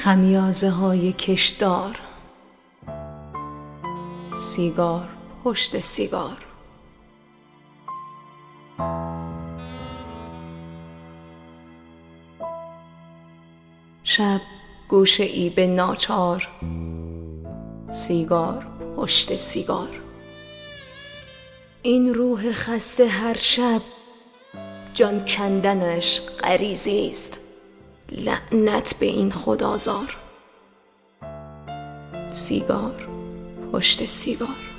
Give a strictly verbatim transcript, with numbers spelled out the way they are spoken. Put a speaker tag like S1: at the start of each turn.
S1: خمیازه های کشدار، سیگار پشت سیگار. شب گوشه ای به ناچار، سیگار پشت سیگار. این روح خسته هر شب جان کندنش غریزی است، لعنت به این خودآزار. سیگار پشت سیگار.